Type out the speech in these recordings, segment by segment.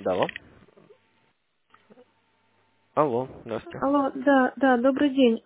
Да, алло. Алло, здравствуйте. Алло, да, да, добрый день.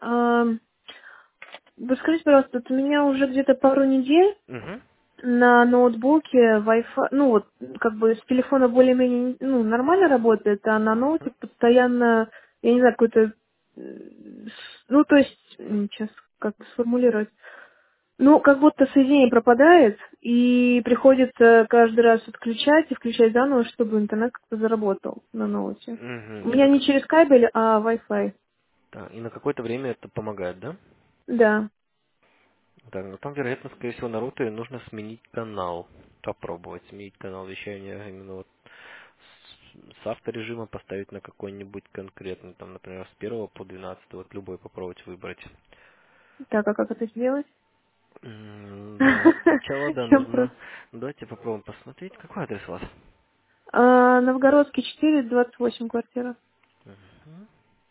Вы скажите, пожалуйста, вот у меня уже где-то пару недель Угу. на ноутбуке Wi-Fi, ну вот, как бы с телефона более-менее, ну, нормально работает, а на ноуте постоянно, я не знаю, какой-то, ну, то есть, сейчас как сформулировать, ну, как будто соединение пропадает, и приходится каждый раз отключать и включать заново, чтобы интернет как-то заработал на ноуте. Угу. У меня не через кабель, а Wi-Fi. И на какое-то время это помогает, да? Да. Так, ну там, вероятно, скорее всего, на рутере нужно сменить канал. Попробовать сменить канал вещания именно вот с авторежима поставить на какой-нибудь конкретный, там, например, с 1 по 12, вот любой попробовать выбрать. Так, а как это сделать? Да, сначала, да, Чем нужно... просто? Давайте попробуем посмотреть, какой адрес у вас. Новгородский 4, 28 квартира. Мгм.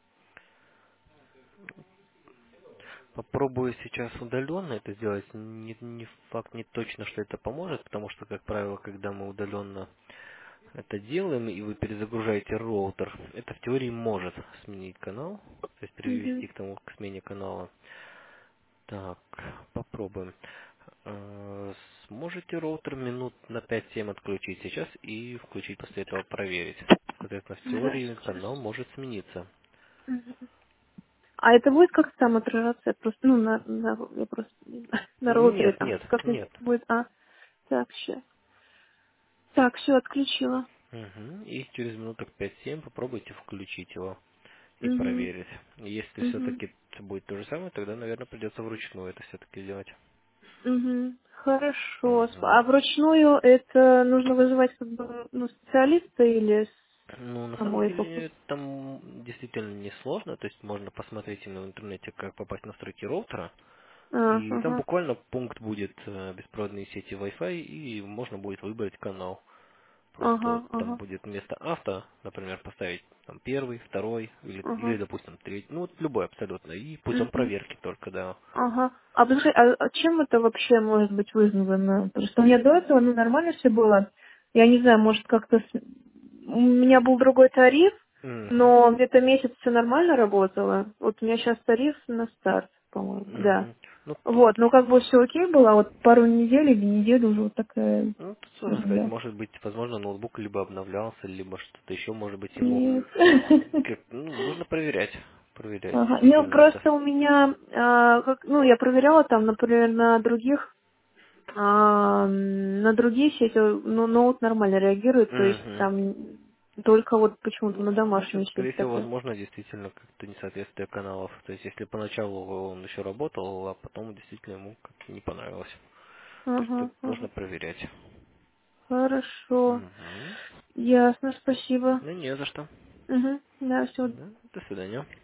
Попробую сейчас удаленно это сделать. Не факт, не точно, что это поможет, потому что, как правило, когда мы удаленно это делаем, и вы перезагружаете роутер, это в теории может сменить канал, то есть Мгм. привести к тому, к смене канала. Так, попробуем. Э, Сможете роутер минут на 5-7 отключить сейчас и включить после этого проверить. Соответственно, в Да, теории сейчас. канал может смениться. Мгм. А это будет как там отражаться? Я просто, ну, я просто на роутере Нет, там нет, как-нибудь нет. будет. Так, сейчас. Так, все, отключила. Мгм. И через минуток 5-7 попробуйте включить его и Угу. проверить. Если Угу. все-таки будет то же самое, тогда, наверное, придется вручную это все-таки делать. Угу. Хорошо. Мгм. А вручную это нужно вызывать как бы, ну, специалиста или Ну, на самом самой фокус? деле, там действительно несложно, то есть можно посмотреть именно в интернете, как попасть в настройки роутера, и там Ага. буквально пункт будет беспроводные сети Wi-Fi, и можно будет выбрать канал. Просто вот Ага, там ага. будет вместо авто, например, поставить там первый, второй или Ага. допустим, третий, ну вот любой абсолютно, и путем Угу. проверки только, да. Ага. А подожди, чем это вообще может быть вызвано? Просто у меня до этого ну, нормально все было. Я не знаю, может как-то... У меня был другой тариф, Мгм. но где-то месяц все нормально работало. Вот у меня сейчас тариф на старт, по-моему. Да. Мгм. Ну тут, Вот, ну как бы все окей было, а вот пару недель или неделю уже вот такая ну, тут сложно сказать, ерунда. может быть, возможно, ноутбук либо обновлялся, либо что-то еще, может быть, ему Нет. нужно проверять, проверять Ага. Не, действительно это. просто у меня, ну, я проверяла там, например, на других на другие сети, ну, ноут нормально реагирует, то есть Мгм. там только вот почему-то на Ну, значит, домашнем сети скорее всего, такое. возможно, действительно как-то несоответствие каналов. То есть, если поначалу он еще работал, а потом действительно ему как-то не понравилось. То есть, тут Ага, нужно ага. проверять. Хорошо. Мгм. Ясно, спасибо. Ну, не за что. Угу. Да, все. Да, до свидания.